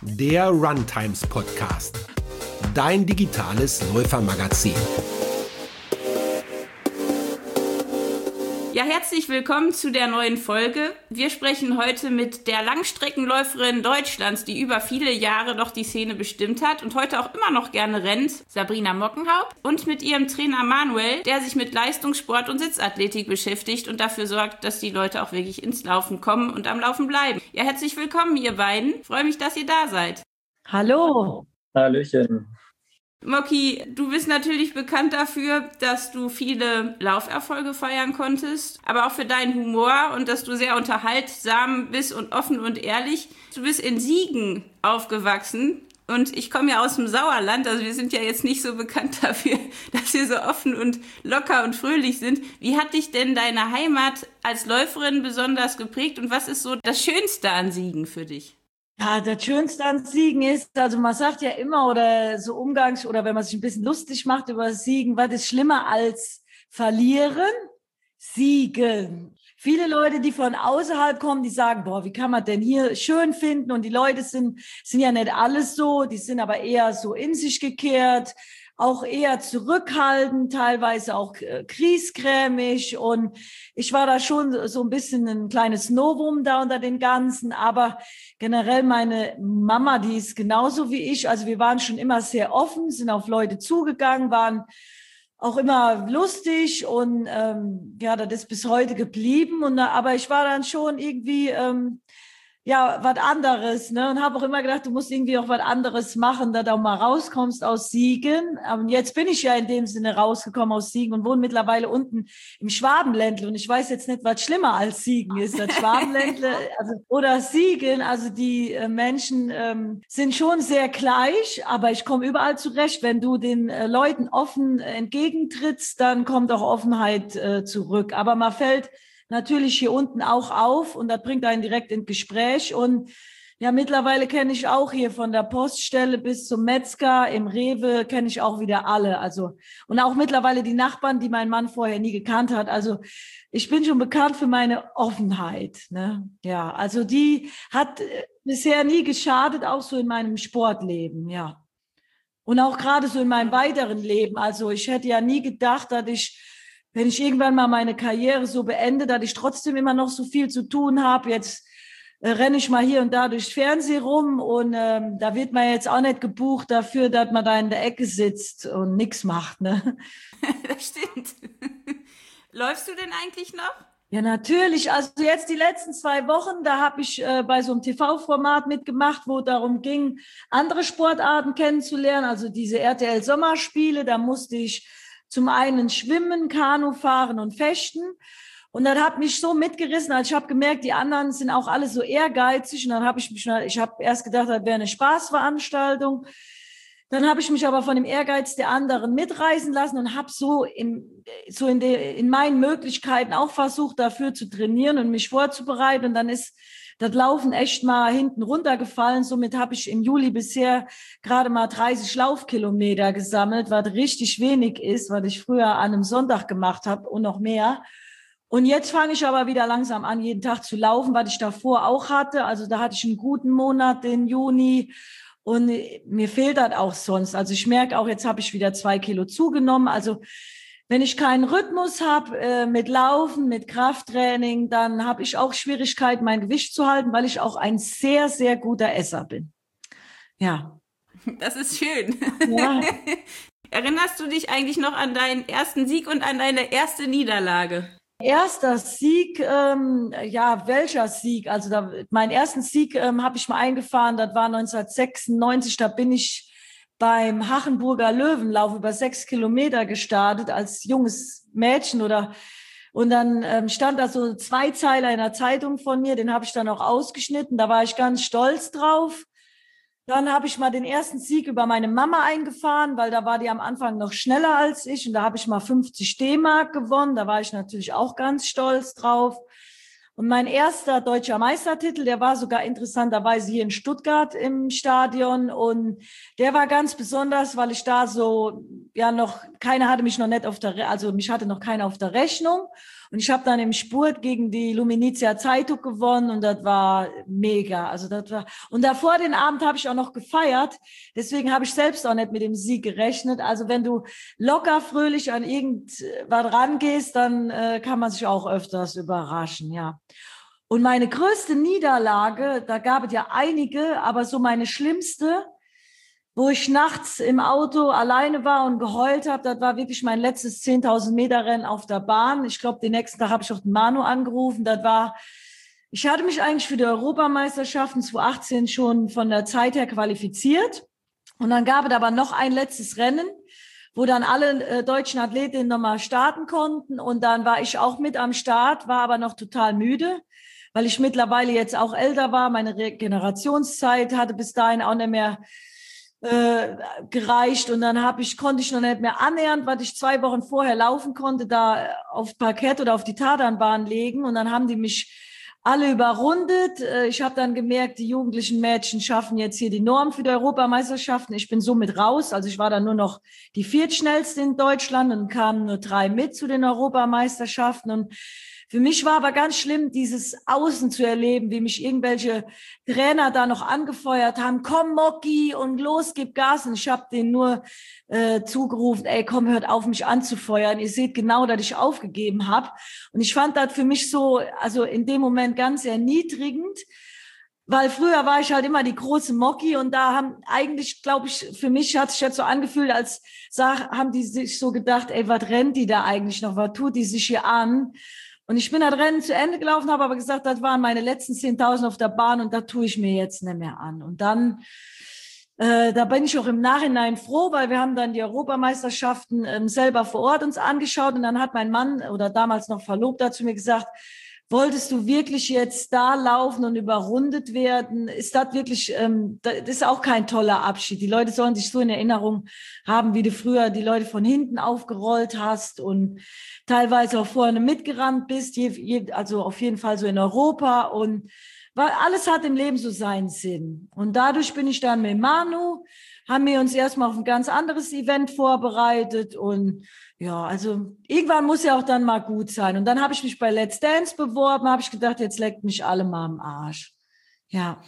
der Runtimes Podcast, dein digitales Läufermagazin. Ja, herzlich willkommen zu der neuen Folge. Wir sprechen heute mit der Langstreckenläuferin Deutschlands, die über viele Jahre doch die Szene bestimmt hat und heute auch immer noch gerne rennt, Sabrina Mockenhaupt, und mit ihrem Trainer Manuel, der sich mit Leistungssport und Sitzathletik beschäftigt und dafür sorgt, dass die Leute auch wirklich ins Laufen kommen und am Laufen bleiben. Ja, herzlich willkommen, ihr beiden. Ich freue mich, dass ihr da seid. Hallo. Hallöchen. Mocki, du bist natürlich bekannt dafür, dass du viele Lauferfolge feiern konntest, aber auch für deinen Humor und dass du sehr unterhaltsam bist und offen und ehrlich. Du bist in Siegen aufgewachsen und ich komme ja aus dem Sauerland, also wir sind ja jetzt nicht so bekannt dafür, dass wir so offen und locker und fröhlich sind. Wie hat dich denn deine Heimat als Läuferin besonders geprägt und was ist so das Schönste an Siegen für dich? Ja, das Schönste an Siegen ist, also man sagt ja immer oder so oder wenn man sich ein bisschen lustig macht über Siegen, was ist schlimmer als verlieren? Siegen. Viele Leute, die von außerhalb kommen, die sagen, boah, wie kann man denn hier schön finden? Und die Leute sind ja nicht alles so, die sind aber eher so in sich gekehrt, auch eher zurückhaltend, teilweise auch griesgrämig. Und ich war da schon so ein bisschen ein kleines Novum da unter den Ganzen. Aber generell meine Mama, die ist genauso wie ich. Also wir waren schon immer sehr offen, sind auf Leute zugegangen, waren auch immer lustig und ja, das ist bis heute geblieben. Aber ich war dann schon irgendwie ja, was anderes, ne? Und habe auch immer gedacht, du musst irgendwie auch was anderes machen, dass du auch mal rauskommst aus Siegen. Und jetzt bin ich ja in dem Sinne rausgekommen aus Siegen und wohne mittlerweile unten im Schwabenländle. Und ich weiß jetzt nicht, was schlimmer als Siegen ist. Das Schwabenländle oder Siegen. Also die Menschen sind schon sehr gleich, aber ich komme überall zurecht. Wenn du den Leuten offen entgegentrittst, dann kommt auch Offenheit zurück. Aber man fällt natürlich hier unten auch auf und das bringt einen direkt ins Gespräch. Und ja, mittlerweile kenne ich auch hier von der Poststelle bis zum Metzger, im Rewe kenne ich auch wieder alle. Also, und auch mittlerweile die Nachbarn, die mein Mann vorher nie gekannt hat. Also ich bin schon bekannt für meine Offenheit, ne? Ja, also die hat bisher nie geschadet, auch so in meinem Sportleben, ja. Und auch gerade so in meinem weiteren Leben. Also ich hätte ja nie gedacht, dass wenn ich irgendwann mal meine Karriere so beende, dass ich trotzdem immer noch so viel zu tun habe. Jetzt renne ich mal hier und da durchs Fernsehen rum und da wird man jetzt auch nicht gebucht dafür, dass man da in der Ecke sitzt und nichts macht, ne? Das stimmt. Läufst du denn eigentlich noch? Ja, natürlich. Also jetzt die letzten 2 Wochen, da habe ich bei so einem TV-Format mitgemacht, wo darum ging, andere Sportarten kennenzulernen. Also diese RTL-Sommerspiele, da musste ich zum einen schwimmen, Kanu fahren und fechten. Und das hat mich so mitgerissen, als ich habe gemerkt, die anderen sind auch alle so ehrgeizig. Und dann habe ich habe erst gedacht, das wäre eine Spaßveranstaltung. Dann habe ich mich aber von dem Ehrgeiz der anderen mitreißen lassen und habe so in meinen Möglichkeiten auch versucht, dafür zu trainieren und mich vorzubereiten. Und dann ist das Laufen echt mal hinten runtergefallen. Somit habe ich im Juli bisher gerade mal 30 Laufkilometer gesammelt, was richtig wenig ist, was ich früher an einem Sonntag gemacht habe und noch mehr. Und jetzt fange ich aber wieder langsam an, jeden Tag zu laufen, was ich davor auch hatte. Also da hatte ich einen guten Monat, den Juni. Und mir fehlt das auch sonst. Also ich merke auch, jetzt habe ich wieder 2 Kilo zugenommen. Also wenn ich keinen Rhythmus habe mit Laufen, mit Krafttraining, dann habe ich auch Schwierigkeiten, mein Gewicht zu halten, weil ich auch ein sehr, sehr guter Esser bin. Ja. Das ist schön. Ja. Erinnerst du dich eigentlich noch an deinen ersten Sieg und an deine erste Niederlage? Erster Sieg, ja, welcher Sieg? Also meinen ersten Sieg habe ich mal eingefahren, das war 1996, da bin ich beim Hachenburger Löwenlauf über 6 Kilometer gestartet als junges Mädchen und dann stand da so ein Zweizeiler in der Zeitung von mir, den habe ich dann auch ausgeschnitten, da war ich ganz stolz drauf. Dann habe ich mal den ersten Sieg über meine Mama eingefahren, weil da war die am Anfang noch schneller als ich und da habe ich mal 50 D-Mark gewonnen, da war ich natürlich auch ganz stolz drauf. Und mein erster deutscher Meistertitel, der war sogar interessanterweise hier in Stuttgart im Stadion und der war ganz besonders, weil ich da so, ja noch, keiner hatte mich noch nicht also mich hatte noch keiner auf der Rechnung Und ich habe dann im Spurt gegen die Luminizia Zeitung gewonnen und das war mega. Also das war, und davor den Abend habe ich auch noch gefeiert. Deswegen habe ich selbst auch nicht mit dem Sieg gerechnet. Also wenn du locker fröhlich an irgendwas rangehst, dann kann man sich auch öfters überraschen, ja. Und meine größte Niederlage, da gab es ja einige, aber so meine schlimmste, wo ich nachts im Auto alleine war und geheult habe, das war wirklich mein letztes 10.000 Meter Rennen auf der Bahn. Ich glaube, den nächsten Tag habe ich auch den Manu angerufen. Ich hatte mich eigentlich für die Europameisterschaften 2018 schon von der Zeit her qualifiziert. Und dann gab es aber noch ein letztes Rennen, wo dann alle deutschen Athletinnen nochmal starten konnten. Und dann war ich auch mit am Start, war aber noch total müde, weil ich mittlerweile jetzt auch älter war. Meine Regenerationszeit hatte bis dahin auch nicht mehr gereicht. Und dann konnte ich noch nicht mehr annähernd, was ich 2 Wochen vorher laufen konnte, da auf Parkett oder auf die Tatanbahn legen. Und dann haben die mich alle überrundet. Ich habe dann gemerkt, die jugendlichen Mädchen schaffen jetzt hier die Norm für die Europameisterschaften. Ich bin somit raus. Also ich war dann nur noch die 4. schnellste in Deutschland und kamen nur 3 mit zu den Europameisterschaften. Und für mich war aber ganz schlimm, dieses Außen zu erleben, wie mich irgendwelche Trainer da noch angefeuert haben. Komm, Moki, und los, gib Gas. Und ich habe denen nur zugerufen, ey, komm, hört auf, mich anzufeuern. Ihr seht genau, dass ich aufgegeben habe. Und ich fand das für mich so, also in dem Moment ganz erniedrigend, weil früher war ich halt immer die große Moki und da haben eigentlich, glaube ich, für mich hat sich jetzt so angefühlt, als haben die sich so gedacht, ey, was rennt die da eigentlich noch, was tut die sich hier an? Und ich bin das Rennen zu Ende gelaufen, habe aber gesagt, das waren meine letzten 10.000 auf der Bahn und da tue ich mir jetzt nicht mehr an. Und dann, da bin ich auch im Nachhinein froh, weil wir haben dann die Europameisterschaften selber vor Ort uns angeschaut und dann hat mein Mann oder damals noch Verlobter zu mir gesagt, wolltest du wirklich jetzt da laufen und überrundet werden? Ist das wirklich, das ist auch kein toller Abschied. Die Leute sollen sich so in Erinnerung haben, wie du früher die Leute von hinten aufgerollt hast und teilweise auch vorne mitgerannt bist, also auf jeden Fall so in Europa. Und weil alles hat im Leben so seinen Sinn. Und dadurch bin ich dann mit Manu, haben wir uns erstmal auf ein ganz anderes Event vorbereitet und ja, also irgendwann muss ja auch dann mal gut sein. Und dann habe ich mich bei Let's Dance beworben, habe ich gedacht, jetzt leckt mich alle mal am Arsch. Ja.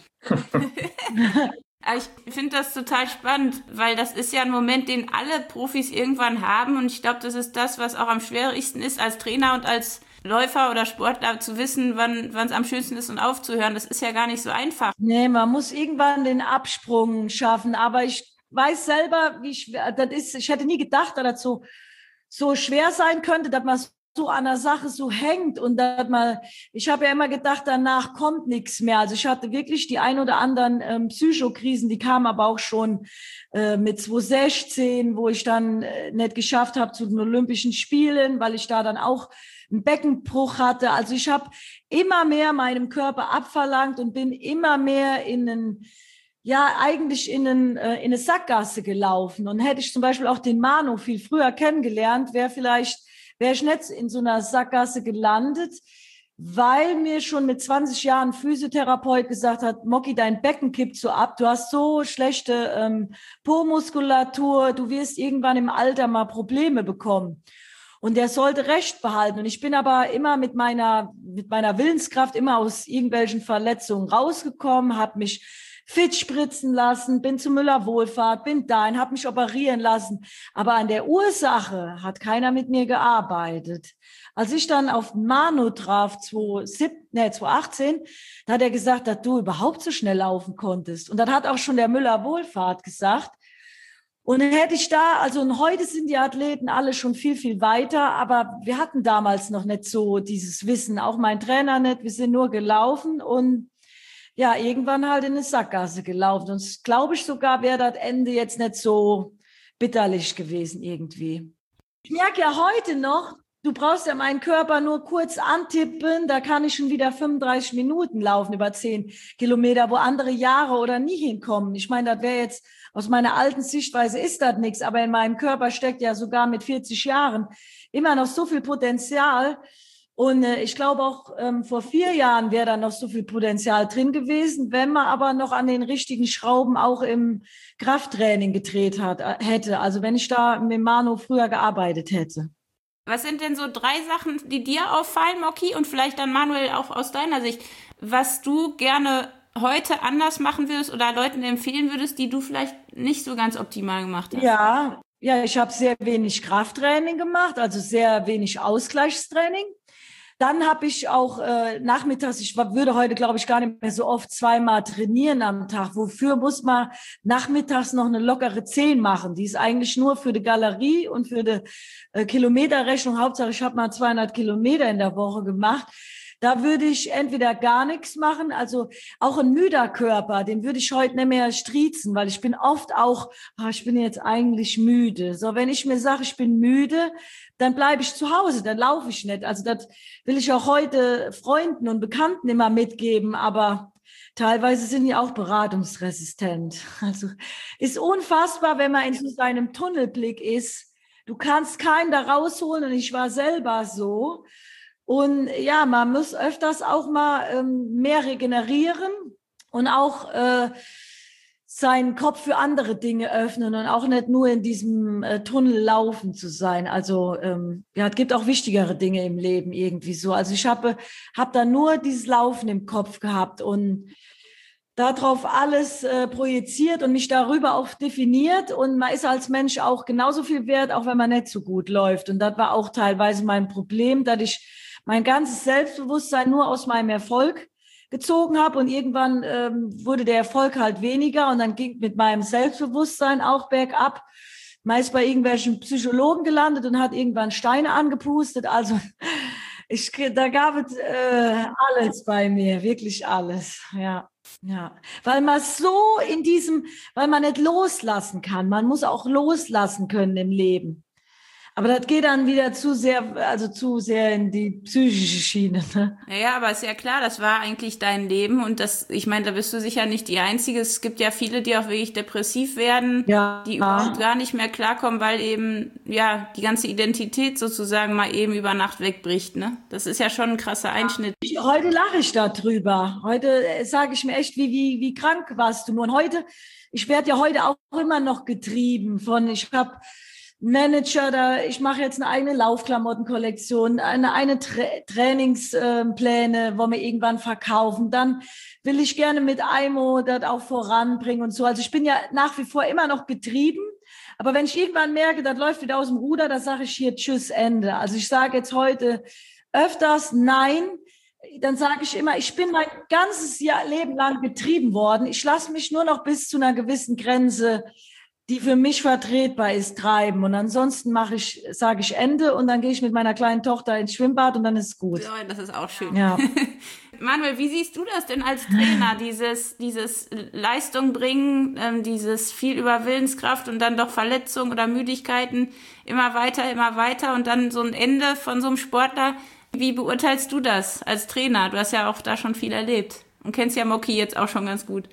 Ich finde das total spannend, weil das ist ja ein Moment, den alle Profis irgendwann haben. Und ich glaube, das ist das, was auch am schwierigsten ist, als Trainer und als Läufer oder Sportler zu wissen, wann es am schönsten ist und aufzuhören. Das ist ja gar nicht so einfach. Nee, man muss irgendwann den Absprung schaffen. Aber ich weiß selber, wie schwer das ist. Ich hätte nie gedacht, dass das so schwer sein könnte, dass man so an der Sache so hängt und dass ich habe ja immer gedacht, danach kommt nichts mehr. Also ich hatte wirklich die ein oder anderen Psychokrisen, die kamen aber auch schon mit 2016, wo ich dann nicht geschafft habe zu den Olympischen Spielen, weil ich da dann auch einen Beckenbruch hatte. Also ich habe immer mehr meinem Körper abverlangt und bin immer mehr eigentlich in eine Sackgasse gelaufen. Und hätte ich zum Beispiel auch den Manu viel früher kennengelernt, wäre ich nicht in so einer Sackgasse gelandet, weil mir schon mit 20 Jahren ein Physiotherapeut gesagt hat, Moki, dein Becken kippt so ab, du hast so schlechte Po-Muskulatur, du wirst irgendwann im Alter mal Probleme bekommen. Und der sollte Recht behalten. Und ich bin aber immer mit meiner Willenskraft immer aus irgendwelchen Verletzungen rausgekommen, habe mich fit spritzen lassen, bin zu Müller-Wohlfahrt, bin dahin, habe mich operieren lassen. Aber an der Ursache hat keiner mit mir gearbeitet. Als ich dann auf Manu traf, 2018, da hat er gesagt, dass du überhaupt so schnell laufen konntest. Und dann hat auch schon der Müller-Wohlfahrt gesagt. Und dann hätte ich und heute sind die Athleten alle schon viel, viel weiter, aber wir hatten damals noch nicht so dieses Wissen, auch mein Trainer nicht, wir sind nur gelaufen und ja, irgendwann halt in eine Sackgasse gelaufen. Und glaube ich sogar, wäre das Ende jetzt nicht so bitterlich gewesen irgendwie. Ich merke ja heute noch, du brauchst ja meinen Körper nur kurz antippen, da kann ich schon wieder 35 Minuten laufen über 10 Kilometer, wo andere Jahre oder nie hinkommen. Ich meine, das wäre jetzt, aus meiner alten Sichtweise ist das nichts, aber in meinem Körper steckt ja sogar mit 40 Jahren immer noch so viel Potenzial. Und ich glaube auch, vor 4 Jahren wäre da noch so viel Potenzial drin gewesen, wenn man aber noch an den richtigen Schrauben auch im Krafttraining gedreht hätte. Also wenn ich da mit Manu früher gearbeitet hätte. Was sind denn so 3 Sachen, die dir auffallen, Moki, und vielleicht dann Manuel auch aus deiner Sicht, was du gerne heute anders machen würdest oder Leuten empfehlen würdest, die du vielleicht nicht so ganz optimal gemacht hast? Ja, ich habe sehr wenig Krafttraining gemacht, also sehr wenig Ausgleichstraining. Dann habe ich auch nachmittags, ich würde heute, glaube ich, gar nicht mehr so oft 2-mal trainieren am Tag. Wofür muss man nachmittags noch eine lockere 10 machen? Die ist eigentlich nur für die Galerie und für die Kilometerrechnung. Hauptsache, ich habe mal 200 Kilometer in der Woche gemacht. Da würde ich entweder gar nichts machen, also auch ein müder Körper, den würde ich heute nicht mehr striezen, weil ich bin oft auch, ich bin jetzt eigentlich müde. So, wenn ich mir sage, ich bin müde, dann bleibe ich zu Hause, dann laufe ich nicht. Also das will ich auch heute Freunden und Bekannten immer mitgeben, aber teilweise sind die auch beratungsresistent. Also ist unfassbar, wenn man in so seinem Tunnelblick ist. Du kannst keinen da rausholen und ich war selber so. Und ja, man muss öfters auch mal mehr regenerieren und auch seinen Kopf für andere Dinge öffnen und auch nicht nur in diesem Tunnel laufen zu sein. Also es gibt auch wichtigere Dinge im Leben irgendwie so. Also ich hab da nur dieses Laufen im Kopf gehabt und darauf alles projiziert und mich darüber auch definiert. Und man ist als Mensch auch genauso viel wert, auch wenn man nicht so gut läuft. Und das war auch teilweise mein Problem, dass ich mein ganzes Selbstbewusstsein nur aus meinem Erfolg gezogen habe und irgendwann wurde der Erfolg halt weniger und dann ging mit meinem Selbstbewusstsein auch bergab. Man ist bei irgendwelchen Psychologen gelandet und hat irgendwann Steine angepustet. Also da gab es alles bei mir, wirklich alles, ja. Ja, weil man weil man nicht loslassen kann. Man muss auch loslassen können im Leben. Aber das geht dann wieder zu sehr in die psychische Schiene. Ne? Naja, aber ist ja klar, das war eigentlich dein Leben und ich meine, da bist du sicher nicht die Einzige. Es gibt ja viele, die auch wirklich depressiv werden, die überhaupt gar nicht mehr klarkommen, weil eben, ja, die ganze Identität sozusagen mal eben über Nacht wegbricht, ne? Das ist ja schon ein krasser Einschnitt. Heute lache ich darüber. Heute sage ich mir echt, wie krank warst du. Und ich werde ja heute auch immer noch getrieben ich habe Manager, ich mache jetzt eine eigene Laufklamottenkollektion, eine Trainingspläne, wo wir irgendwann verkaufen. Dann will ich gerne mit IMO das auch voranbringen und so. Also ich bin ja nach wie vor immer noch getrieben. Aber wenn ich irgendwann merke, das läuft wieder aus dem Ruder, dann sage ich hier Tschüss, Ende. Also ich sage jetzt heute öfters Nein. Dann sage ich immer, ich bin mein ganzes Leben lang getrieben worden. Ich lasse mich nur noch bis zu einer gewissen Grenze, die für mich vertretbar ist, treiben. Und ansonsten sage ich Ende und dann gehe ich mit meiner kleinen Tochter ins Schwimmbad und dann ist es gut. Ja, das ist auch schön. Ja. Manuel, wie siehst du das denn als Trainer, dieses Leistung bringen, dieses viel über Willenskraft und dann doch Verletzungen oder Müdigkeiten, immer weiter und dann so ein Ende von so einem Sportler? Wie beurteilst du das als Trainer? Du hast ja auch da schon viel erlebt und kennst ja Moki jetzt auch schon ganz gut.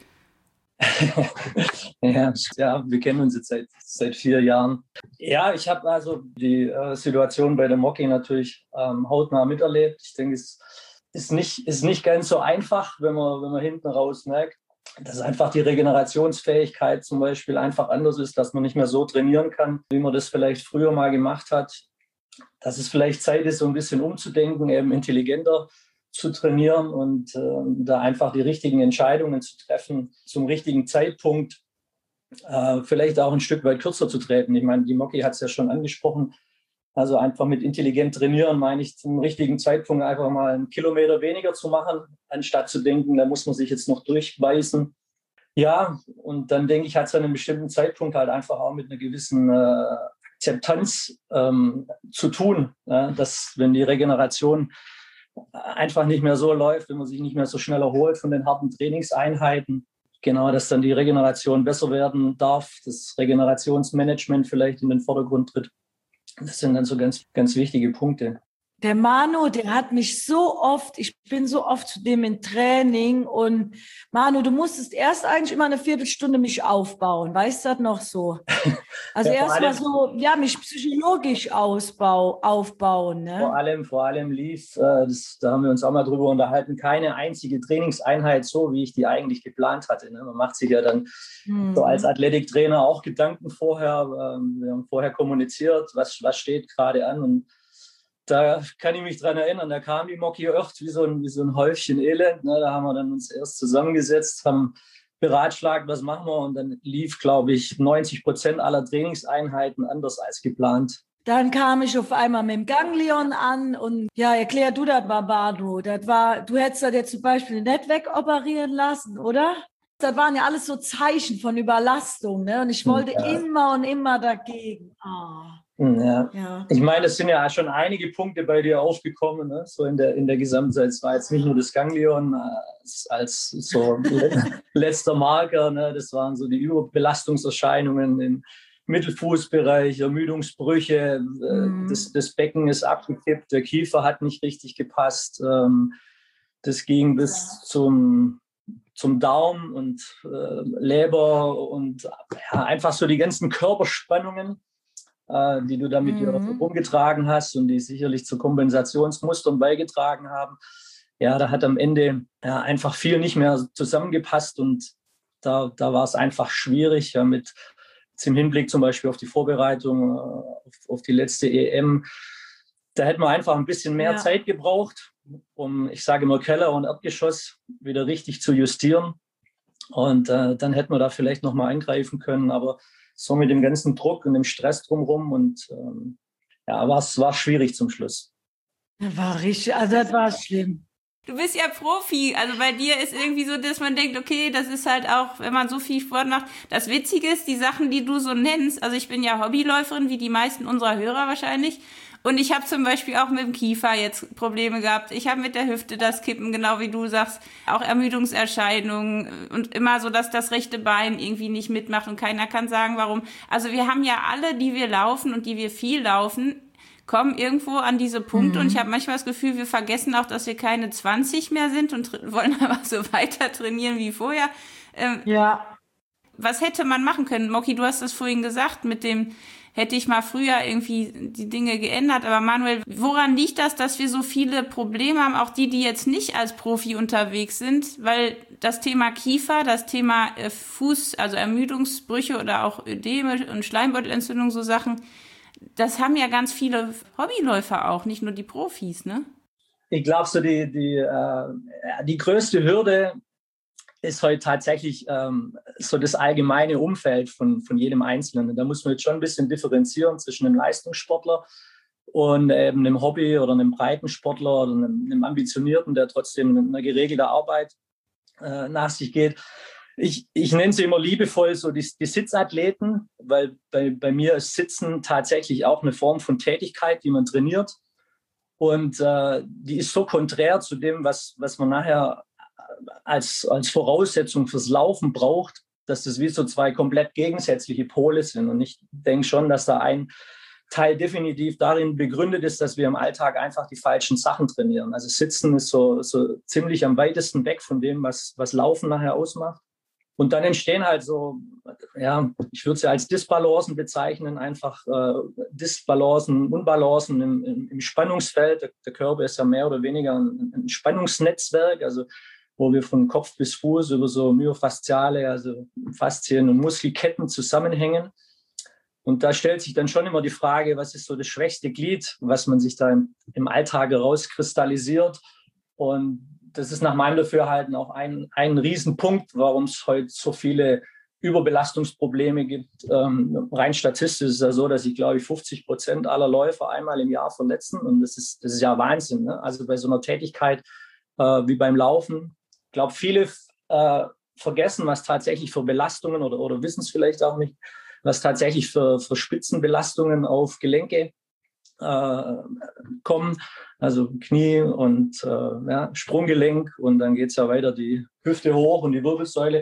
Ja, wir kennen uns jetzt seit 4 Jahren. Ja, ich habe also die Situation bei der Moki natürlich hautnah miterlebt. Ich denke, es ist nicht ganz so einfach, wenn man hinten raus merkt, dass einfach die Regenerationsfähigkeit zum Beispiel einfach anders ist, dass man nicht mehr so trainieren kann, wie man das vielleicht früher mal gemacht hat. Dass es vielleicht Zeit ist, so ein bisschen umzudenken, eben intelligenter zu trainieren und da einfach die richtigen Entscheidungen zu treffen, zum richtigen Zeitpunkt, vielleicht auch ein Stück weit kürzer zu treten. Ich meine, die Moki hat es ja schon angesprochen, also einfach mit intelligent trainieren, meine ich, zum richtigen Zeitpunkt einfach mal 1 Kilometer weniger zu machen, anstatt zu denken, da muss man sich jetzt noch durchbeißen. Ja, und dann denke ich, hat es an einem bestimmten Zeitpunkt halt einfach auch mit einer gewissen Akzeptanz zu tun, dass wenn die Regeneration einfach nicht mehr so läuft, wenn man sich nicht mehr so schnell erholt von den harten Trainingseinheiten, genau, dass dann die Regeneration besser werden darf, das Regenerationsmanagement vielleicht in den Vordergrund tritt. Das sind dann so ganz, ganz wichtige Punkte. Der Manu, der hat mich ich bin so oft zu dem in Training und Manu, du musstest erst eigentlich immer eine Viertelstunde mich aufbauen, weißt du das noch so? Also ja, erst mal so, mich psychologisch aufbauen. Ne? Vor allem lief, da haben wir uns auch mal drüber unterhalten, keine einzige Trainingseinheit so, wie ich die eigentlich geplant hatte. Ne? Man macht sich ja dann so als Athletiktrainer auch Gedanken vorher. Wir haben vorher kommuniziert, was steht gerade an und da kann ich mich dran erinnern, da kam die Moki oft wie so ein Häufchen Elend. Ne? Da haben wir dann uns erst zusammengesetzt, haben beratschlagt, was machen wir, und dann lief, glaube ich, 90% aller Trainingseinheiten anders als geplant. Dann kam ich auf einmal mit dem Ganglion an und ja, erklär du das mal, Bardo. Du hättest das jetzt zum Beispiel nicht wegoperieren lassen, oder? Das waren ja alles so Zeichen von Überlastung, ne? Und ich wollte immer und immer dagegen. Ja. Ich meine, es sind ja schon einige Punkte bei dir aufgekommen, ne? So in der Gesamtzeit. Es war jetzt nicht nur das Ganglion als so letzter Marker, ne? Das waren so die Überbelastungserscheinungen im Mittelfußbereich, Ermüdungsbrüche, das Becken ist abgekippt, der Kiefer hat nicht richtig gepasst. Das ging bis zum Darm und Leber und einfach so die ganzen Körperspannungen, die du damit rumgetragen hast und die sicherlich zu Kompensationsmustern beigetragen haben. Ja, da hat am Ende einfach viel nicht mehr zusammengepasst und da war es einfach schwierig, mit im Hinblick zum Beispiel auf die Vorbereitung auf die letzte EM. Da hätten wir einfach ein bisschen mehr Zeit gebraucht, um, ich sage immer, Keller und Erdgeschoss wieder richtig zu justieren. Und dann hätten wir da vielleicht nochmal eingreifen können. Aber so mit dem ganzen Druck und dem Stress drumherum und war schwierig zum Schluss. Das war richtig, also das war schlimm. Du bist ja Profi, also bei dir ist irgendwie so, dass man denkt, okay, das ist halt auch, wenn man so viel Sport macht. Das Witzige ist, die Sachen, die du so nennst, also ich bin ja Hobbyläuferin, wie die meisten unserer Hörer wahrscheinlich, und ich habe zum Beispiel auch mit dem Kiefer jetzt Probleme gehabt. Ich habe mit der Hüfte das Kippen, genau wie du sagst, auch Ermüdungserscheinungen und immer so, dass das rechte Bein irgendwie nicht mitmacht und keiner kann sagen, warum. Also wir haben ja alle, die wir laufen und die wir viel laufen, kommen irgendwo an diese Punkte und ich habe manchmal das Gefühl, wir vergessen auch, dass wir keine 20 mehr sind und wollen aber so weiter trainieren wie vorher. Was hätte man machen können? Moki, du hast das vorhin gesagt, mit dem hätte ich mal früher irgendwie die Dinge geändert. Aber Manuel, woran liegt das, dass wir so viele Probleme haben, auch die jetzt nicht als Profi unterwegs sind? Weil das Thema Kiefer, das Thema Fuß, also Ermüdungsbrüche oder auch Ödeme und Schleimbeutelentzündung, so Sachen, das haben ja ganz viele Hobbyläufer auch, nicht nur die Profis, ne? Ich glaube, so die größte Hürde ist heute tatsächlich so das allgemeine Umfeld von jedem Einzelnen. Da muss man jetzt schon ein bisschen differenzieren zwischen einem Leistungssportler und einem Hobby- oder einem Breitensportler oder einem Ambitionierten, der trotzdem einer geregelten Arbeit nach sich geht. Ich nenne sie immer liebevoll so die Sitzathleten, weil bei mir ist Sitzen tatsächlich auch eine Form von Tätigkeit, die man trainiert. Und die ist so konträr zu dem, was man nachher als Voraussetzung fürs Laufen braucht, dass das wie so zwei komplett gegensätzliche Pole sind. Und ich denke schon, dass da ein Teil definitiv darin begründet ist, dass wir im Alltag einfach die falschen Sachen trainieren. Also Sitzen ist so ziemlich am weitesten weg von dem, was Laufen nachher ausmacht. Und dann entstehen halt so, ich würde sie als Disbalancen bezeichnen, einfach Disbalancen, Unbalancen im Spannungsfeld. Der Körper ist ja mehr oder weniger ein Spannungsnetzwerk, also wo wir von Kopf bis Fuß über so myofasziale, also Faszien und Muskelketten zusammenhängen. Und da stellt sich dann schon immer die Frage, was ist so das schwächste Glied, was man sich da im Alltag herauskristallisiert. Und das ist nach meinem Dafürhalten auch ein Riesenpunkt, warum es heute so viele Überbelastungsprobleme gibt. Rein statistisch ist es ja so, dass sich, glaube ich, 50% aller Läufer einmal im Jahr verletzen. Und das ist ja Wahnsinn, ne? Also bei so einer Tätigkeit wie beim Laufen. Ich glaube, viele vergessen, was tatsächlich für Belastungen oder wissen es vielleicht auch nicht, was tatsächlich für Spitzenbelastungen auf Gelenke kommen, also Knie und Sprunggelenk, und dann geht es ja weiter die Hüfte hoch und die Wirbelsäule.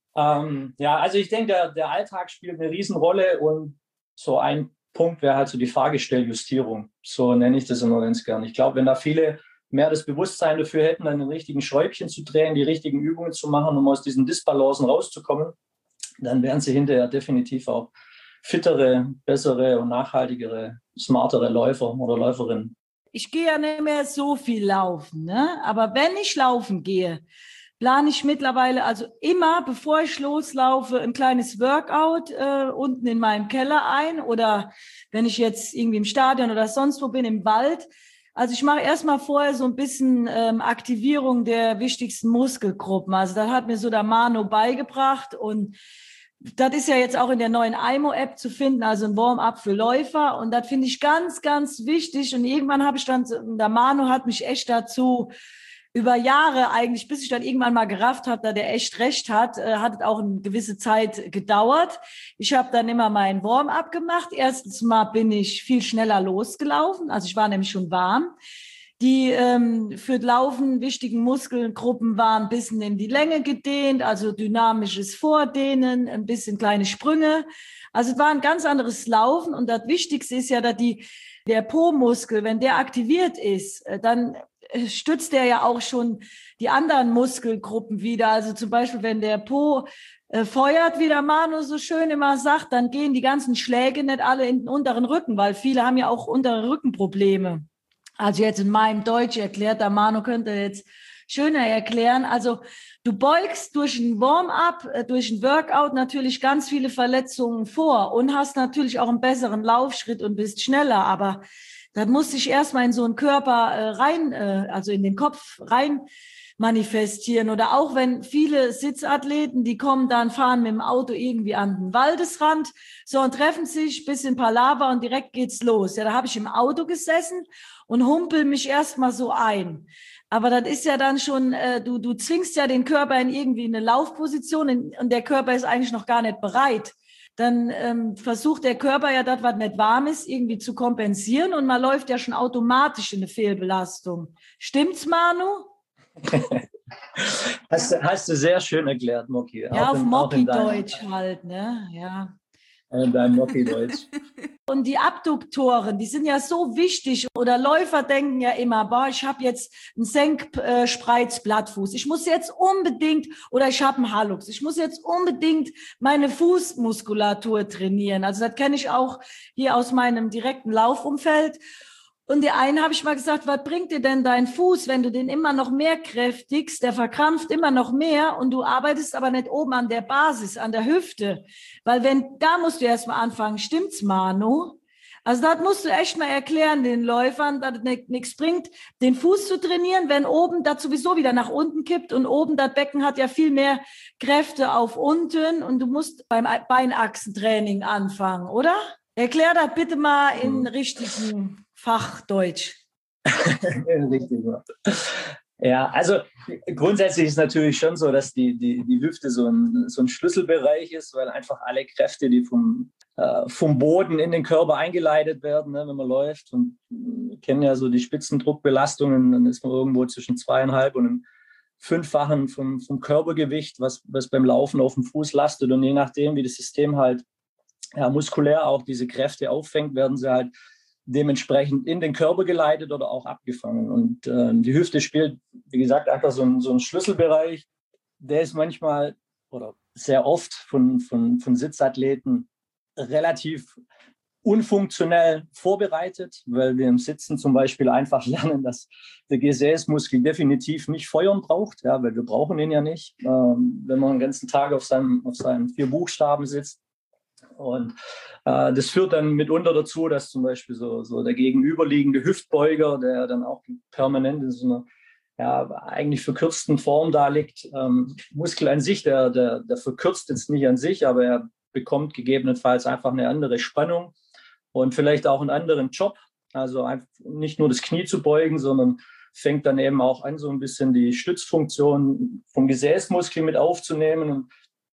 Also ich denke, der Alltag spielt eine Riesenrolle, und so ein Punkt wäre halt so die Fahrgestelljustierung. So nenne ich das immer ganz gern. Ich glaube, wenn da viele mehr das Bewusstsein dafür hätten, dann den richtigen Schräubchen zu drehen, die richtigen Übungen zu machen, um aus diesen Disbalancen rauszukommen, dann wären sie hinterher definitiv auch fittere, bessere und nachhaltigere, smartere Läufer oder Läuferinnen. Ich gehe ja nicht mehr so viel laufen, ne? Aber wenn ich laufen gehe, plane ich mittlerweile also immer, bevor ich loslaufe, ein kleines Workout unten in meinem Keller ein, oder wenn ich jetzt irgendwie im Stadion oder sonst wo bin, im Wald, Also ich mache erstmal vorher so ein bisschen Aktivierung der wichtigsten Muskelgruppen. Also das hat mir so der Manu beigebracht und das ist ja jetzt auch in der neuen IMO-App zu finden, also ein Warm-up für Läufer. Und das finde ich ganz, ganz wichtig. Und irgendwann habe ich dann, der Manu hat mich echt dazu über Jahre eigentlich, bis ich dann irgendwann mal gerafft habe, da der echt recht hat, hat es auch eine gewisse Zeit gedauert. Ich habe dann immer meinen Warm-up gemacht. Erstens mal bin ich viel schneller losgelaufen. Also ich war nämlich schon warm. Die für Laufen wichtigen Muskelgruppen waren ein bisschen in die Länge gedehnt, also dynamisches Vordehnen, ein bisschen kleine Sprünge. Also es war ein ganz anderes Laufen und das Wichtigste ist ja, dass der Po-Muskel, wenn der aktiviert ist, dann stützt der ja auch schon die anderen Muskelgruppen wieder. Also zum Beispiel, wenn der Po feuert, wie der Manu so schön immer sagt, dann gehen die ganzen Schläge nicht alle in den unteren Rücken, weil viele haben ja auch untere Rückenprobleme. Also jetzt in meinem Deutsch erklärt, der Manu könnte jetzt schöner erklären. Also du beugst durch ein Warm-up, durch ein Workout natürlich ganz viele Verletzungen vor und hast natürlich auch einen besseren Laufschritt und bist schneller. Aber das muss sich erstmal in so einen Körper also in den Kopf rein manifestieren. Oder auch wenn viele Sitzathleten, die kommen dann, fahren mit dem Auto irgendwie an den Waldesrand, so und treffen sich, bisschen Palaver und direkt geht's los. Ja, da habe ich im Auto gesessen und humpel mich erstmal so ein. Aber das ist ja dann schon, du zwingst ja den Körper in irgendwie eine Laufposition und der Körper ist eigentlich noch gar nicht bereit. Dann versucht der Körper ja das, was nicht warm ist, irgendwie zu kompensieren und man läuft ja schon automatisch in eine Fehlbelastung. Stimmt's, Manu? Hast du sehr schön erklärt, Moki. Ja, auf Moki-Deutsch halt, ne? Ja. In deinem Moki-Deutsch. Und die Abduktoren, die sind ja so wichtig. Oder Läufer denken ja immer, boah, ich habe jetzt einen Senkspreizblattfuß. Ich muss jetzt unbedingt, oder ich habe einen Hallux, ich muss jetzt unbedingt meine Fußmuskulatur trainieren. Also das kenne ich auch hier aus meinem direkten Laufumfeld. Und der einen habe ich mal gesagt, was bringt dir denn dein Fuß, wenn du den immer noch mehr kräftigst, der verkrampft immer noch mehr und du arbeitest aber nicht oben an der Basis, an der Hüfte. Weil da musst du erst mal anfangen, stimmt's, Manu? Also das musst du echt mal erklären den Läufern, dass es nichts bringt, den Fuß zu trainieren, wenn oben das sowieso wieder nach unten kippt und oben das Becken hat ja viel mehr Kräfte auf unten und du musst beim Beinachsentraining anfangen, oder? Erklär das bitte mal in richtigen Fachdeutsch. Richtig. Ja, also grundsätzlich ist es natürlich schon so, dass die Hüfte so ein Schlüsselbereich ist, weil einfach alle Kräfte, die vom Boden in den Körper eingeleitet werden, ne, wenn man läuft. Und wir kennen ja so die Spitzendruckbelastungen, dann ist man irgendwo zwischen 2,5 und einem 5-fachen vom Körpergewicht, was beim Laufen auf dem Fuß lastet. Und je nachdem, wie das System halt muskulär auch diese Kräfte auffängt, werden sie halt dementsprechend in den Körper geleitet oder auch abgefangen. Und die Hüfte spielt, wie gesagt, einfach so ein Schlüsselbereich. Der ist manchmal oder sehr oft von Sitzathleten relativ unfunktionell vorbereitet, weil wir im Sitzen zum Beispiel einfach lernen, dass der Gesäßmuskel definitiv nicht feuern braucht, ja, weil wir brauchen ihn ja nicht, wenn man den ganzen Tag auf seinen 4 Buchstaben sitzt. Und das führt dann mitunter dazu, dass zum Beispiel so der gegenüberliegende Hüftbeuger, der dann auch permanent in so einer eigentlich verkürzten Form da liegt, Muskel an sich, der verkürzt jetzt nicht an sich, aber er bekommt gegebenenfalls einfach eine andere Spannung und vielleicht auch einen anderen Job. Also einfach nicht nur das Knie zu beugen, sondern fängt dann eben auch an, so ein bisschen die Stützfunktion vom Gesäßmuskel mit aufzunehmen. Und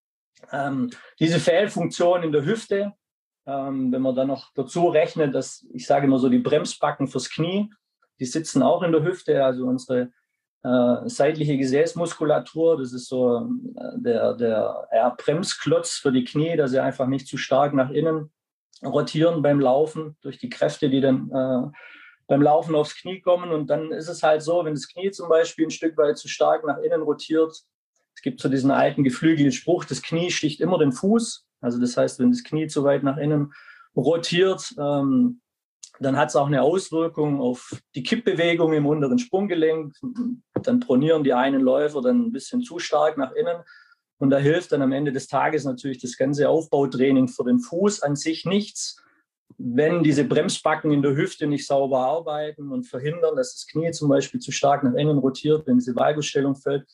diese Fehlfunktion in der Hüfte, wenn man dann noch dazu rechnet, dass, ich sage immer so, die Bremsbacken fürs Knie, die sitzen auch in der Hüfte, also unsere seitliche Gesäßmuskulatur, das ist so der Bremsklotz für die Knie, dass sie einfach nicht zu stark nach innen rotieren beim Laufen durch die Kräfte, die dann beim Laufen aufs Knie kommen. Und dann ist es halt so, wenn das Knie zum Beispiel ein Stück weit zu stark nach innen rotiert, es gibt so diesen alten geflügelten Spruch, das Knie sticht immer den Fuß. Also das heißt, wenn das Knie zu weit nach innen rotiert, dann hat es auch eine Auswirkung auf die Kippbewegung im unteren Sprunggelenk. Dann pronieren die einen Läufer dann ein bisschen zu stark nach innen. Und da hilft dann am Ende des Tages natürlich das ganze Aufbautraining für den Fuß an sich nichts, wenn diese Bremsbacken in der Hüfte nicht sauber arbeiten und verhindern, dass das Knie zum Beispiel zu stark nach innen rotiert, wenn diese Valgusstellung fällt.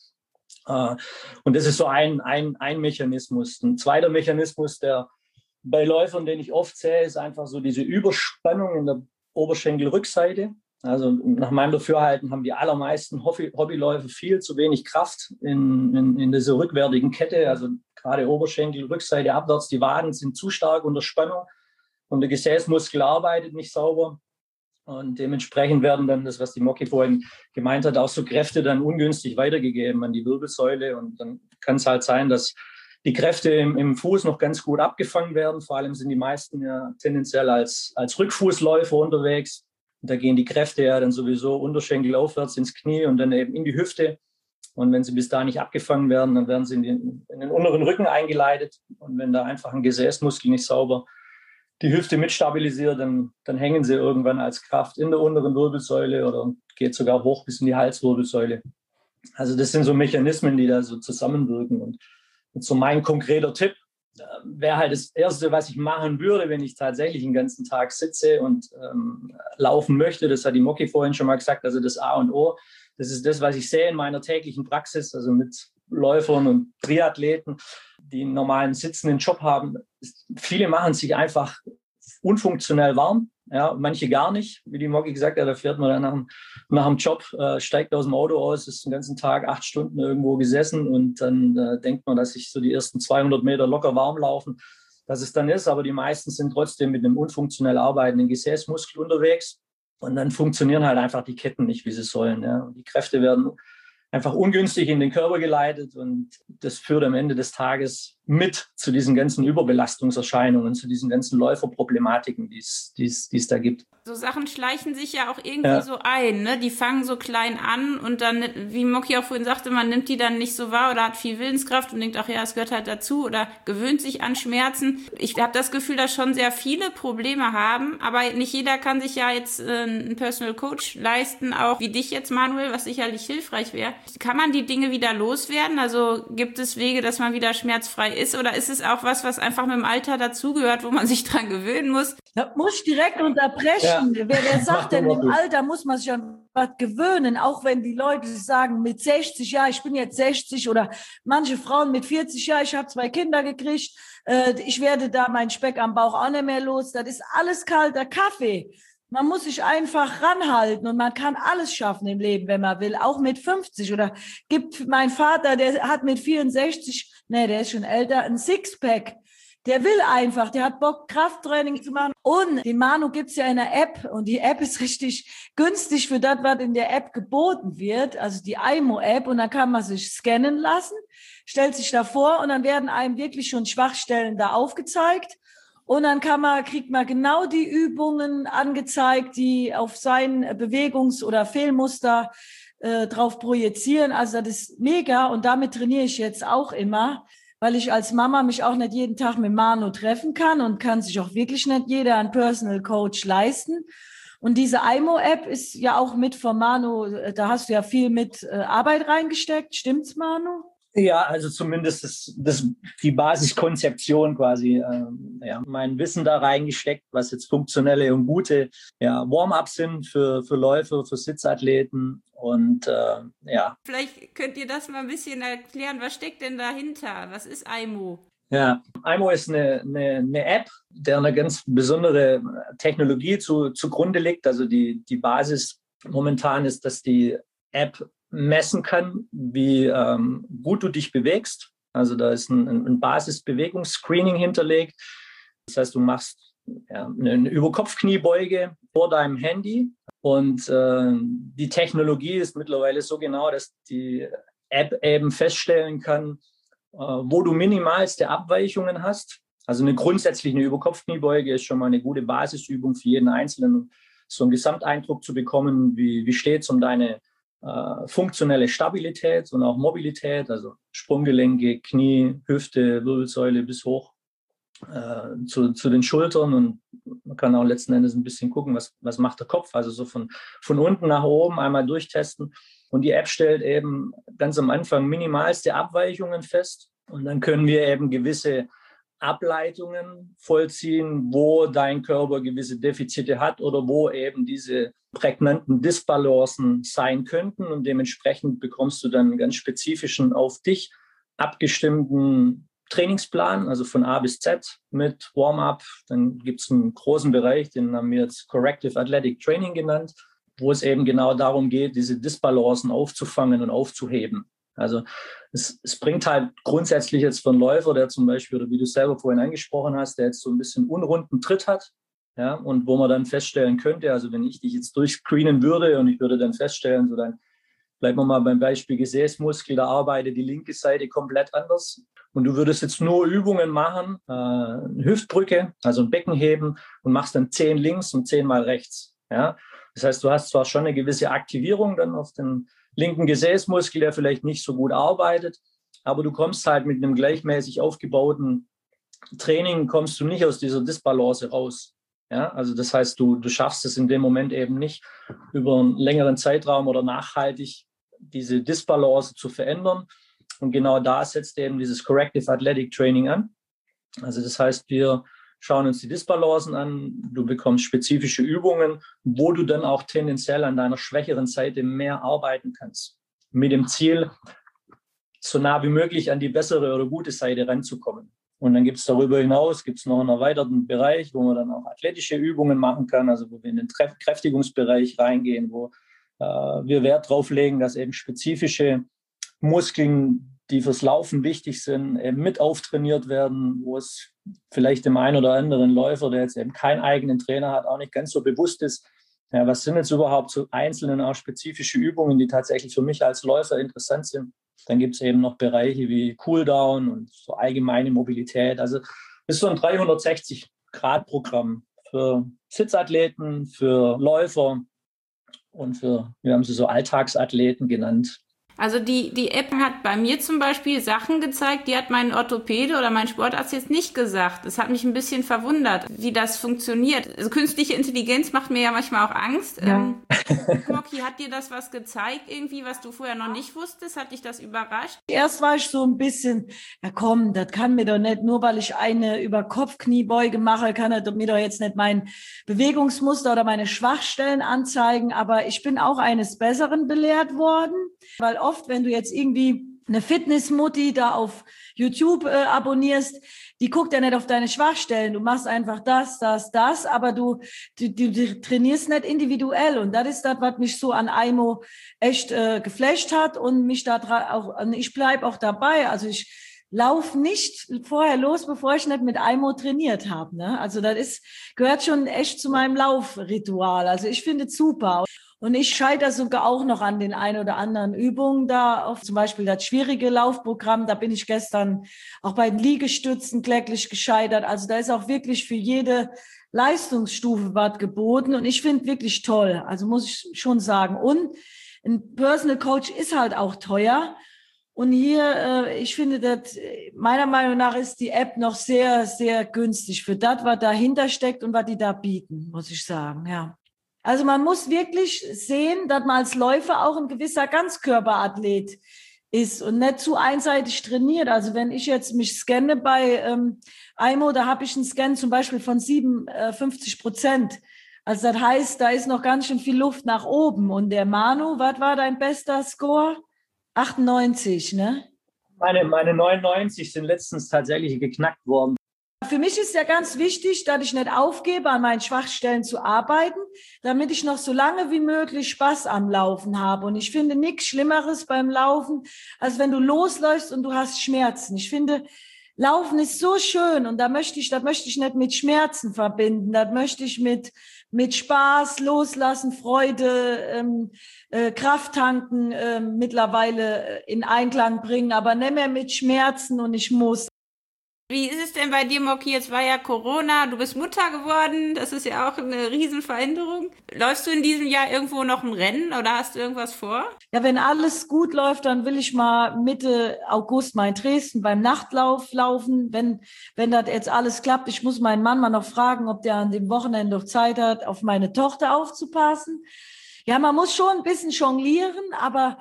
Und das ist so ein Mechanismus. Ein zweiter Mechanismus, der bei Läufern, den ich oft sehe, ist einfach so diese Überspannung in der Oberschenkelrückseite. Also nach meinem Dafürhalten haben die allermeisten Hobbyläufer viel zu wenig Kraft in dieser rückwärtigen Kette. Also gerade Oberschenkel, Rückseite abwärts, die Waden sind zu stark unter Spannung und der Gesäßmuskel arbeitet nicht sauber. Und dementsprechend werden dann das, was die Moki vorhin gemeint hat, auch so Kräfte dann ungünstig weitergegeben an die Wirbelsäule. Und dann kann es halt sein, dass die Kräfte im Fuß noch ganz gut abgefangen werden. Vor allem sind die meisten ja tendenziell als Rückfußläufer unterwegs. Und da gehen die Kräfte ja dann sowieso Unterschenkel aufwärts ins Knie und dann eben in die Hüfte. Und wenn sie bis da nicht abgefangen werden, dann werden sie in den unteren Rücken eingeleitet. Und wenn da einfach ein Gesäßmuskel nicht sauber die Hüfte mitstabilisiert, dann hängen sie irgendwann als Kraft in der unteren Wirbelsäule oder geht sogar hoch bis in die Halswirbelsäule. Also das sind so Mechanismen, die da so zusammenwirken. Und so mein konkreter Tipp wäre halt das Erste, was ich machen würde, wenn ich tatsächlich den ganzen Tag sitze und laufen möchte. Das hat die Moki vorhin schon mal gesagt, also das A und O. Das ist das, was ich sehe in meiner täglichen Praxis, also mit Läufern und Triathleten, die einen normalen sitzenden Job haben. Viele machen sich einfach unfunktionell warm, ja, manche gar nicht. Wie die Moki gesagt hat, da fährt man dann nach dem Job, steigt aus dem Auto aus, ist den ganzen Tag 8 Stunden irgendwo gesessen und dann denkt man, dass sich so die ersten 200 Meter locker warm laufen, dass es dann ist. Aber die meisten sind trotzdem mit einem unfunktionell arbeitenden Gesäßmuskel unterwegs und dann funktionieren halt einfach die Ketten nicht, wie sie sollen. Ja. Und die Kräfte werden einfach ungünstig in den Körper geleitet und das führt am Ende des Tages mit zu diesen ganzen Überbelastungserscheinungen, zu diesen ganzen Läuferproblematiken, die es da gibt. So Sachen schleichen sich ja auch irgendwie so ein, ne? Die fangen so klein an und dann, wie Moki auch vorhin sagte, man nimmt die dann nicht so wahr oder hat viel Willenskraft und denkt, ach ja, es gehört halt dazu oder gewöhnt sich an Schmerzen. Ich habe das Gefühl, dass schon sehr viele Probleme haben, aber nicht jeder kann sich ja jetzt einen Personal Coach leisten, auch wie dich jetzt, Manuel, was sicherlich hilfreich wäre. Kann man die Dinge wieder loswerden? Also gibt es Wege, dass man wieder schmerzfrei ist oder ist es auch was einfach mit dem Alter dazugehört, wo man sich dran gewöhnen muss? Da muss ich direkt unterbrechen. Ja. Wer sagt denn, im Alter muss man sich an was gewöhnen, auch wenn die Leute sagen, mit 60, ja, ich bin jetzt 60 oder manche Frauen mit 40, ja, ich habe 2 Kinder gekriegt, ich werde da meinen Speck am Bauch auch nicht mehr los. Das ist alles kalter Kaffee. Man muss sich einfach ranhalten und man kann alles schaffen im Leben, wenn man will, auch mit 50. Oder gibt mein Vater, der hat mit 64, der ist schon älter, ein Sixpack. Der will einfach, der hat Bock, Krafttraining zu machen. Und den Manu gibt's ja in der App und die App ist richtig günstig für das, was in der App geboten wird, also die AIMO-App. Und dann kann man sich scannen lassen, stellt sich da vor und dann werden einem wirklich schon Schwachstellen da aufgezeigt. Und dann kriegt man genau die Übungen angezeigt, die auf sein Bewegungs- oder Fehlmuster drauf projizieren. Also das ist mega und damit trainiere ich jetzt auch immer, weil ich als Mama mich auch nicht jeden Tag mit Manu treffen kann und kann sich auch wirklich nicht jeder einen Personal Coach leisten. Und diese AIMO-App ist ja auch mit von Manu, da hast du ja viel mit Arbeit reingesteckt. Stimmt's, Manu? Ja, also zumindest die Basiskonzeption quasi, mein Wissen da reingesteckt, was jetzt funktionelle und gute Warm-ups sind für Läufer, für Sitzathleten und Vielleicht könnt ihr das mal ein bisschen erklären, was steckt denn dahinter? Was ist AIMO? Ja, AIMO ist eine App, der eine ganz besondere Technologie zugrunde liegt. Also die Basis momentan ist, dass die App messen kann, wie gut du dich bewegst. Also da ist ein Basisbewegungsscreening hinterlegt. Das heißt, du machst eine Überkopfkniebeuge vor deinem Handy und die Technologie ist mittlerweile so genau, dass die App eben feststellen kann, wo du minimalste Abweichungen hast. Also grundsätzlich eine Überkopfkniebeuge ist schon mal eine gute Basisübung für jeden Einzelnen, so einen Gesamteindruck zu bekommen, wie steht es um deine funktionelle Stabilität und auch Mobilität, also Sprunggelenke, Knie, Hüfte, Wirbelsäule bis hoch zu den Schultern und man kann auch letzten Endes ein bisschen gucken, was macht der Kopf, also so von unten nach oben einmal durchtesten und die App stellt eben ganz am Anfang minimalste Abweichungen fest und dann können wir eben gewisse Ableitungen vollziehen, wo dein Körper gewisse Defizite hat oder wo eben diese prägnanten Disbalancen sein könnten. Und dementsprechend bekommst du dann einen ganz spezifischen, auf dich abgestimmten Trainingsplan, also von A bis Z mit Warm-up. Dann gibt es einen großen Bereich, den haben wir jetzt Corrective Athletic Training genannt, wo es eben genau darum geht, diese Disbalancen aufzufangen und aufzuheben. Also es bringt halt grundsätzlich jetzt für einen Läufer, der zum Beispiel, oder wie du selber vorhin angesprochen hast, der jetzt so ein bisschen unrunden Tritt hat, ja, und wo man dann feststellen könnte, also wenn ich dich jetzt durchscreenen würde und ich würde dann feststellen, so dann bleiben wir mal beim Beispiel Gesäßmuskel, da arbeitet die linke Seite komplett anders und du würdest jetzt nur Übungen machen, Hüftbrücke, also ein Becken heben und machst dann 10 links und 10 mal rechts, ja. Das heißt, du hast zwar schon eine gewisse Aktivierung dann auf den linken Gesäßmuskel, der vielleicht nicht so gut arbeitet, aber du kommst halt mit einem gleichmäßig aufgebauten Training, kommst du nicht aus dieser Disbalance raus. Ja, also das heißt, du schaffst es in dem Moment eben nicht, über einen längeren Zeitraum oder nachhaltig diese Disbalance zu verändern. Und genau da setzt eben dieses Corrective Athletic Training an. Also das heißt, wir schauen uns die Disbalancen an, du bekommst spezifische Übungen, wo du dann auch tendenziell an deiner schwächeren Seite mehr arbeiten kannst. Mit dem Ziel, so nah wie möglich an die bessere oder gute Seite ranzukommen. Und dann gibt es darüber hinaus noch einen erweiterten Bereich, wo man dann auch athletische Übungen machen kann, also wo wir in den Kräftigungsbereich reingehen, wo wir Wert drauf legen, dass eben spezifische Muskeln, die fürs Laufen wichtig sind, eben mit auftrainiert werden, wo es vielleicht dem einen oder anderen Läufer, der jetzt eben keinen eigenen Trainer hat, auch nicht ganz so bewusst ist, ja, was sind jetzt überhaupt so einzelne, auch spezifische Übungen, die tatsächlich für mich als Läufer interessant sind. Dann gibt es eben noch Bereiche wie Cooldown und so allgemeine Mobilität. Also das ist so ein 360-Grad-Programm für Sitzathleten, für Läufer und für, wir haben sie so Alltagsathleten genannt. Also die App hat bei mir zum Beispiel Sachen gezeigt, die hat mein Orthopäde oder mein Sportarzt jetzt nicht gesagt. Das hat mich ein bisschen verwundert, wie das funktioniert. Also künstliche Intelligenz macht mir ja manchmal auch Angst. Ja. Moki, hat dir das was gezeigt irgendwie, was du vorher noch nicht wusstest? Hat dich das überrascht? Erst war ich so ein bisschen, ja komm, das kann mir doch nicht, nur weil ich eine Über-Kopf-Kniebeuge mache, kann er mir doch jetzt nicht mein Bewegungsmuster oder meine Schwachstellen anzeigen. Aber ich bin auch eines Besseren belehrt worden, weil oft, wenn du jetzt irgendwie eine Fitnessmutti da auf YouTube abonnierst, die guckt ja nicht auf deine Schwachstellen. Du machst einfach das, aber du trainierst nicht individuell. Und das ist das, was mich so an Aimo echt geflasht hat und mich da auch, ich bleibe auch dabei. Also ich laufe nicht vorher los, bevor ich nicht mit Aimo trainiert habe. Ne? Also gehört schon echt zu meinem Laufritual. Also ich finde es super. Und ich scheitere sogar auch noch an den ein oder anderen Übungen da, auf zum Beispiel das schwierige Laufprogramm. Da bin ich gestern auch bei den Liegestützen kläglich gescheitert. Also da ist auch wirklich für jede Leistungsstufe was geboten. Und ich finde wirklich toll. Also muss ich schon sagen. Und ein Personal Coach ist halt auch teuer. Und hier, ich finde, meiner Meinung nach ist die App noch sehr, sehr günstig für das, was dahinter steckt und was die da bieten, muss ich sagen, ja. Also man muss wirklich sehen, dass man als Läufer auch ein gewisser Ganzkörperathlet ist und nicht zu einseitig trainiert. Also wenn ich jetzt mich scanne bei Aimo, da habe ich einen Scan zum Beispiel von 57%. Also das heißt, da ist noch ganz schön viel Luft nach oben. Und der Manu, was war dein bester Score? 98, ne? Meine 99 sind letztens tatsächlich geknackt worden. Für mich ist ja ganz wichtig, dass ich nicht aufgebe, an meinen Schwachstellen zu arbeiten, damit ich noch so lange wie möglich Spaß am Laufen habe. Und ich finde nichts Schlimmeres beim Laufen, als wenn du losläufst und du hast Schmerzen. Ich finde, Laufen ist so schön und das möchte ich nicht mit Schmerzen verbinden. Das möchte ich mit Spaß, Loslassen, Freude, Kraft tanken, mittlerweile in Einklang bringen, aber nicht mehr mit Schmerzen und ich muss. Wie ist es denn bei dir, Moki? Jetzt war ja Corona, du bist Mutter geworden, das ist ja auch eine Riesenveränderung. Läufst du in diesem Jahr irgendwo noch ein Rennen oder hast du irgendwas vor? Ja, wenn alles gut läuft, dann will ich mal Mitte August mal in Dresden beim Nachtlauf laufen, wenn das jetzt alles klappt. Ich muss meinen Mann mal noch fragen, ob der an dem Wochenende noch Zeit hat, auf meine Tochter aufzupassen. Ja, man muss schon ein bisschen jonglieren, aber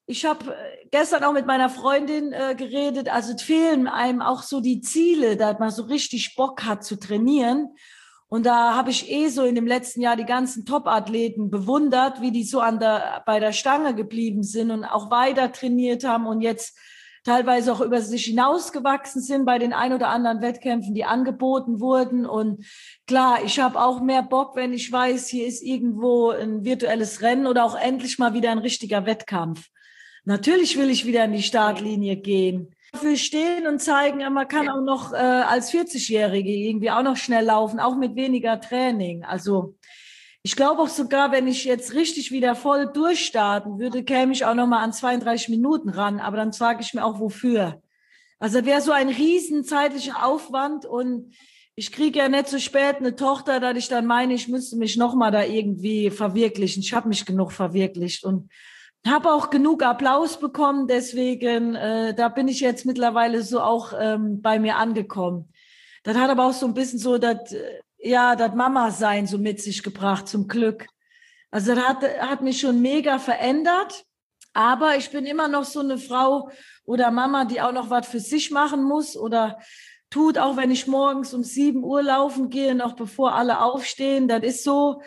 Ich habe gestern auch mit meiner Freundin geredet, also es fehlen einem auch so die Ziele, dass man so richtig Bock hat zu trainieren. Und da habe ich so in dem letzten Jahr die ganzen Top-Athleten bewundert, wie die so bei der Stange geblieben sind und auch weiter trainiert haben und jetzt teilweise auch über sich hinausgewachsen sind bei den ein oder anderen Wettkämpfen, die angeboten wurden. Und klar, ich habe auch mehr Bock, wenn ich weiß, hier ist irgendwo ein virtuelles Rennen oder auch endlich mal wieder ein richtiger Wettkampf. Natürlich will ich wieder in die Startlinie gehen. Dafür stehen und zeigen, man kann auch noch als 40-Jährige irgendwie auch noch schnell laufen, auch mit weniger Training. Also ich glaube auch sogar, wenn ich jetzt richtig wieder voll durchstarten würde, käme ich auch noch mal an 32 Minuten ran. Aber dann frage ich mir auch, wofür. Also wäre so ein riesen zeitlicher Aufwand und ich kriege ja nicht so spät eine Tochter, dass ich dann meine, ich müsste mich noch mal da irgendwie verwirklichen. Ich habe mich genug verwirklicht und habe auch genug Applaus bekommen, deswegen, da bin ich jetzt mittlerweile so auch bei mir angekommen. Das hat aber auch so ein bisschen so das Mama-Sein so mit sich gebracht, zum Glück. Also das hat mich schon mega verändert, aber ich bin immer noch so eine Frau oder Mama, die auch noch was für sich machen muss oder tut, auch wenn ich morgens um 7 Uhr laufen gehe, noch bevor alle aufstehen. Das ist so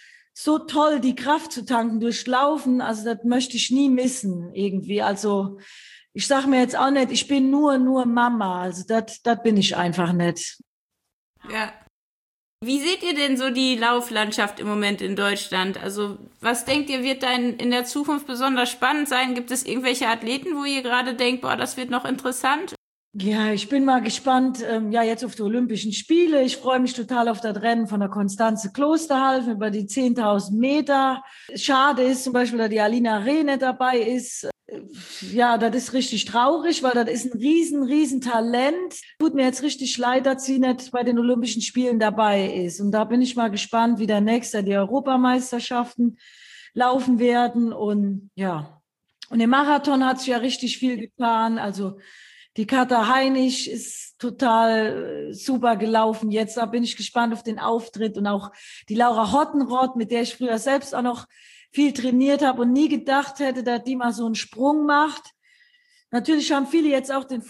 toll, die Kraft zu tanken durch Laufen, also das möchte ich nie missen irgendwie. Also ich sage mir jetzt auch nicht, ich bin nur Mama, also das bin ich einfach nicht. Ja. Wie seht ihr denn so die Lauflandschaft im Moment in Deutschland? Also was denkt ihr, wird da in der Zukunft besonders spannend sein? Gibt es irgendwelche Athleten, wo ihr gerade denkt, boah, das wird noch interessant? Ja, ich bin mal gespannt, jetzt auf die Olympischen Spiele. Ich freue mich total auf das Rennen von der Constanze Klosterhalfen über die 10.000 Meter. Schade ist zum Beispiel, dass die Alina Rehne dabei ist. Ja, das ist richtig traurig, weil das ist ein riesen Talent. Tut mir jetzt richtig leid, dass sie nicht bei den Olympischen Spielen dabei ist. Und da bin ich mal gespannt, wie der nächste die Europameisterschaften laufen werden. Und ja, und im Marathon hat sich ja richtig viel getan. Also die Katha Heinig ist total super gelaufen jetzt. Da bin ich gespannt auf den Auftritt. Und auch die Laura Hottenrott, mit der ich früher selbst auch noch viel trainiert habe und nie gedacht hätte, dass die mal so einen Sprung macht. Natürlich haben viele jetzt auch den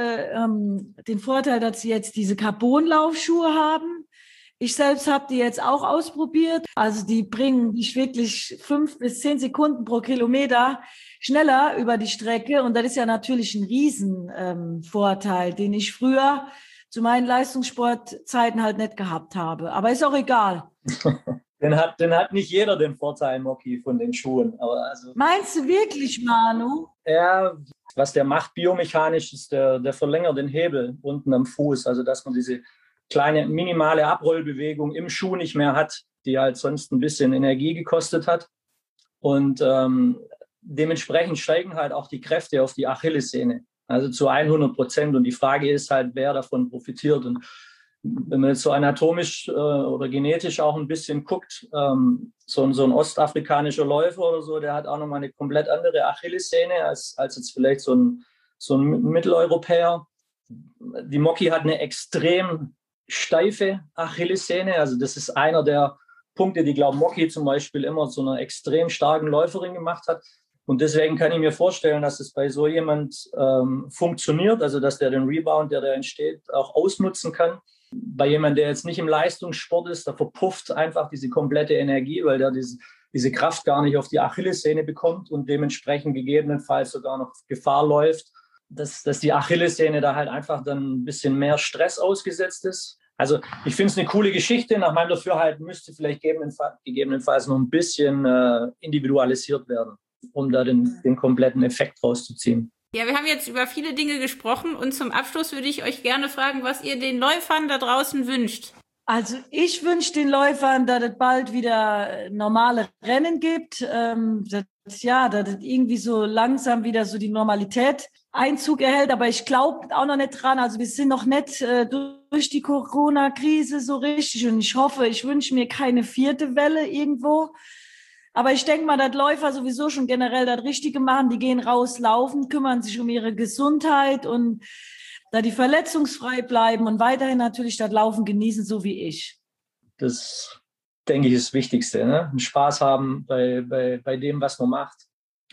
Vorteil, dass sie jetzt diese Carbon-Laufschuhe haben. Ich selbst habe die jetzt auch ausprobiert. Also die bringen dich wirklich 5 bis 10 Sekunden pro Kilometer schneller über die Strecke. Und das ist ja natürlich ein Riesenvorteil, den ich früher zu meinen Leistungssportzeiten halt nicht gehabt habe. Aber ist auch egal. Den hat nicht jeder den Vorteil, Moki, von den Schuhen. Aber also, meinst du wirklich, Manu? Ja, was der macht biomechanisch ist, der verlängert den Hebel unten am Fuß. Also dass man diese kleine minimale Abrollbewegung im Schuh nicht mehr hat, die halt sonst ein bisschen Energie gekostet hat. Und dementsprechend steigen halt auch die Kräfte auf die Achillessehne, also zu 100%. Und die Frage ist halt, wer davon profitiert. Und wenn man jetzt so anatomisch oder genetisch auch ein bisschen guckt, so ein ostafrikanischer Läufer oder so, der hat auch nochmal eine komplett andere Achillessehne als jetzt vielleicht so ein Mitteleuropäer. Die Moki hat eine extrem steife Achillessehne. Also das ist einer der Punkte, die, glaube ich, Moki zum Beispiel immer zu einer extrem starken Läuferin gemacht hat. Und deswegen kann ich mir vorstellen, dass es bei so jemand funktioniert, also dass der den Rebound, der da entsteht, auch ausnutzen kann. Bei jemandem, der jetzt nicht im Leistungssport ist, da verpufft einfach diese komplette Energie, weil der diese Kraft gar nicht auf die Achillessehne bekommt und dementsprechend gegebenenfalls sogar noch Gefahr läuft, dass die Achillessehne da halt einfach dann ein bisschen mehr Stress ausgesetzt ist. Also ich finde es eine coole Geschichte. Nach meinem Dafürhalten müsste vielleicht gegebenenfalls noch ein bisschen individualisiert werden, um da den kompletten Effekt rauszuziehen. Ja, wir haben jetzt über viele Dinge gesprochen und zum Abschluss würde ich euch gerne fragen, was ihr den Läufern da draußen wünscht. Also ich wünsche den Läufern, dass es bald wieder normale Rennen gibt, dass es irgendwie so langsam wieder so die Normalität Einzug erhält. Aber ich glaube auch noch nicht dran. Also wir sind noch nicht durch die Corona-Krise so richtig. Und ich wünsche mir keine 4. Welle irgendwo. Aber ich denke mal, dass Läufer sowieso schon generell das Richtige machen. Die gehen raus laufen, kümmern sich um ihre Gesundheit und da die verletzungsfrei bleiben und weiterhin natürlich das Laufen genießen, so wie ich. Das, denke ich, ist das Wichtigste, ne? Spaß haben bei dem, was man macht.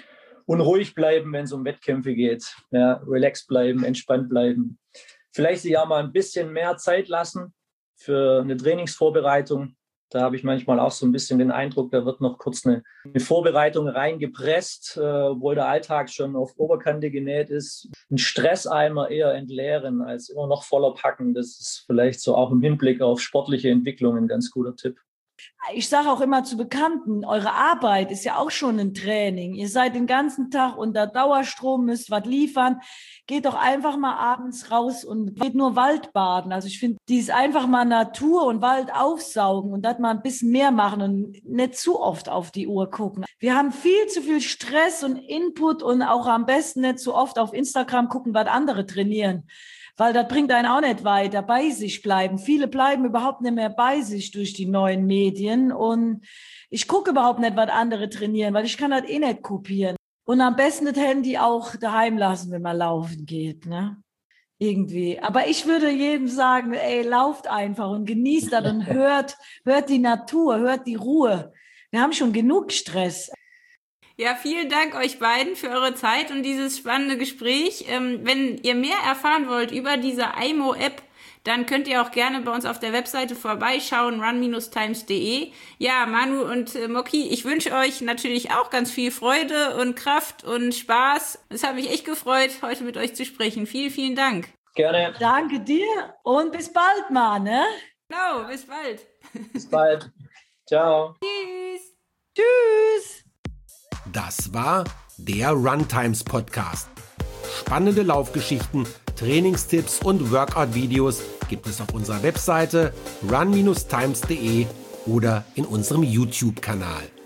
und ruhig bleiben, wenn es um Wettkämpfe geht. Ja, relaxed bleiben, entspannt bleiben. Vielleicht sich auch mal ein bisschen mehr Zeit lassen für eine Trainingsvorbereitung. Da habe ich manchmal auch so ein bisschen den Eindruck, da wird noch kurz eine Vorbereitung reingepresst, obwohl der Alltag schon auf Oberkante genäht ist. Einen Stresseimer eher entleeren, als immer noch voller packen. Das ist vielleicht so auch im Hinblick auf sportliche Entwicklung ein ganz guter Tipp. Ich sage auch immer zu Bekannten, eure Arbeit ist ja auch schon ein Training. Ihr seid den ganzen Tag unter Dauerstrom, müsst was liefern. Geht doch einfach mal abends raus und geht nur Waldbaden. Also ich finde, dieses einfach mal Natur und Wald aufsaugen und das mal ein bisschen mehr machen und nicht zu oft auf die Uhr gucken. Wir haben viel zu viel Stress und Input und auch am besten nicht zu oft auf Instagram gucken, was andere trainieren. Weil das bringt einen auch nicht weiter, bei sich bleiben. Viele bleiben überhaupt nicht mehr bei sich durch die neuen Medien. Und ich gucke überhaupt nicht, was andere trainieren, weil ich kann das eh nicht kopieren. Und am besten das Handy auch daheim lassen, wenn man laufen geht, ne? Irgendwie. Aber ich würde jedem sagen, ey, lauft einfach und genießt das und hört die Natur, hört die Ruhe. Wir haben schon genug Stress. Ja, vielen Dank euch beiden für eure Zeit und dieses spannende Gespräch. Wenn ihr mehr erfahren wollt über diese Aimo-App, dann könnt ihr auch gerne bei uns auf der Webseite vorbeischauen, run-times.de. Ja, Manu und Moki, ich wünsche euch natürlich auch ganz viel Freude und Kraft und Spaß. Es hat mich echt gefreut, heute mit euch zu sprechen. Vielen, vielen Dank. Gerne. Danke dir und bis bald mal, ne? Genau, bis bald. Bis bald. Ciao. Tschüss. Tschüss. Das war der Runtimes Podcast. Spannende Laufgeschichten, Trainingstipps und Workout-Videos gibt es auf unserer Webseite run-times.de oder in unserem YouTube-Kanal.